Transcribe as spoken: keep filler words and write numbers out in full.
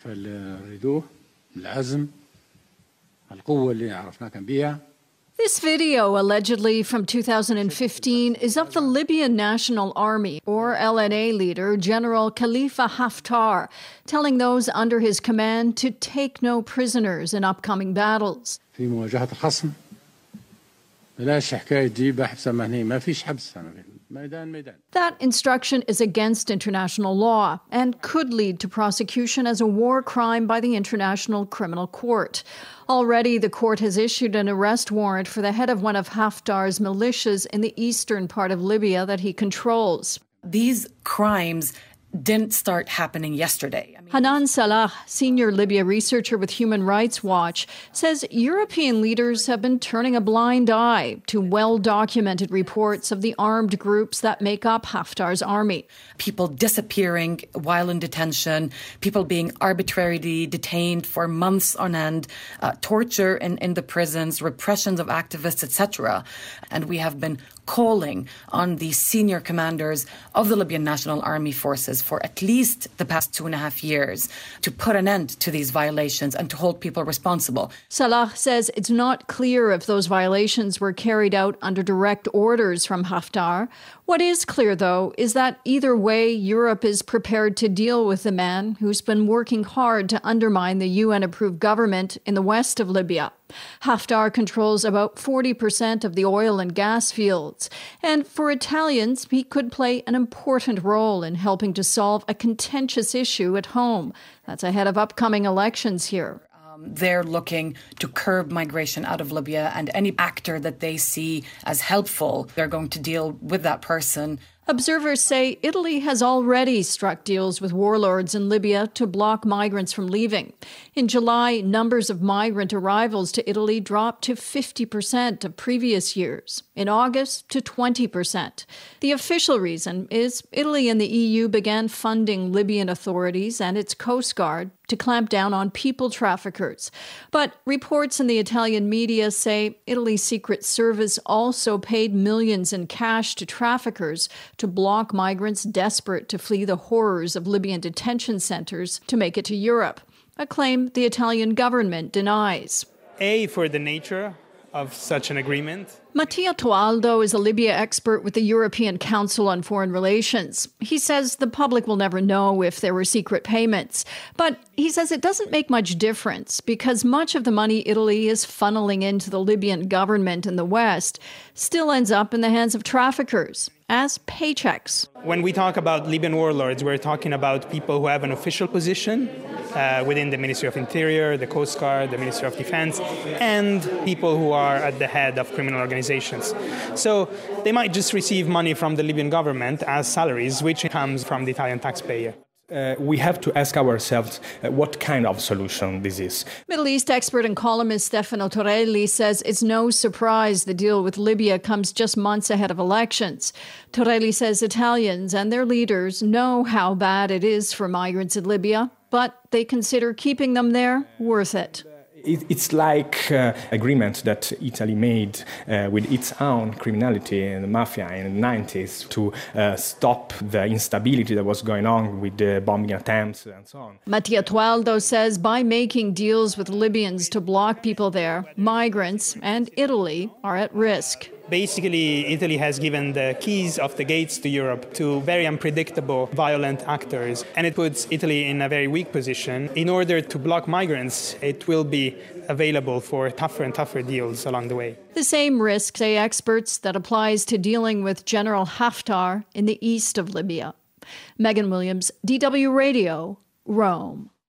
This video, allegedly from two thousand fifteen, is of the Libyan National Army, or L N A leader, General Khalifa Haftar, telling those under his command to take no prisoners in upcoming battles. That instruction is against international law and could lead to prosecution as a war crime by the International Criminal Court. Already, the court has issued an arrest warrant for the head of one of Haftar's militias in the eastern part of Libya that he controls. These crimes didn't start happening yesterday. I mean, Hanan Salah, senior Libya researcher with Human Rights Watch, says European leaders have been turning a blind eye to well-documented reports of the armed groups that make up Haftar's army. People disappearing while in detention, people being arbitrarily detained for months on end, uh, torture in, in the prisons, repressions of activists, et cetera. And we have been calling on the senior commanders of the Libyan National Army forces for at least the past two and a half years to put an end to these violations and to hold people responsible. Salah says it's not clear if those violations were carried out under direct orders from Haftar. What is clear, though, is that either way, Europe is prepared to deal with the man who's been working hard to undermine the U N-approved government in the west of Libya. Haftar controls about forty percent of the oil and gas fields, and for Italians, he could play an important role in helping to solve a contentious issue at home. That's ahead of upcoming elections here. They're looking to curb migration out of Libya, and any actor that they see as helpful, they're going to deal with that person. Observers say Italy has already struck deals with warlords in Libya to block migrants from leaving. In July, numbers of migrant arrivals to Italy dropped to fifty percent of previous years. In August, to twenty percent. The official reason is Italy and the E U began funding Libyan authorities and its Coast Guard to clamp down on people traffickers. But reports in the Italian media say Italy's Secret Service also paid millions in cash to traffickers to block migrants desperate to flee the horrors of Libyan detention centers to make it to Europe, a claim the Italian government denies. A, for the nature of such an agreement. Mattia Toaldo is a Libya expert with the European Council on Foreign Relations. He says the public will never know if there were secret payments. But he says it doesn't make much difference because much of the money Italy is funneling into the Libyan government in the West still ends up in the hands of traffickers as paychecks. When we talk about Libyan warlords, we're talking about people who have an official position uh, within the Ministry of Interior, the Coast Guard, the Ministry of Defense, and people who are at the head of criminal organizations. So they might just receive money from the Libyan government as salaries, which comes from the Italian taxpayer. Uh, we have to ask ourselves uh, what kind of solution this is. Middle East expert and columnist Stefano Torelli says it's no surprise the deal with Libya comes just months ahead of elections. Torelli says Italians and their leaders know how bad it is for migrants in Libya, but they consider keeping them there worth it. It's like uh, agreement that Italy made uh, with its own criminality and the mafia in the nineties to uh, stop the instability that was going on with the bombing attempts and so on. Mattia Toaldo says by making deals with Libyans to block people there, migrants and Italy are at risk. Basically, Italy has given the keys of the gates to Europe to very unpredictable, violent actors. And it puts Italy in a very weak position. In order to block migrants, it will be available for tougher and tougher deals along the way. The same risk, say experts, that applies to dealing with General Haftar in the east of Libya. Megan Williams, D W Radio, Rome.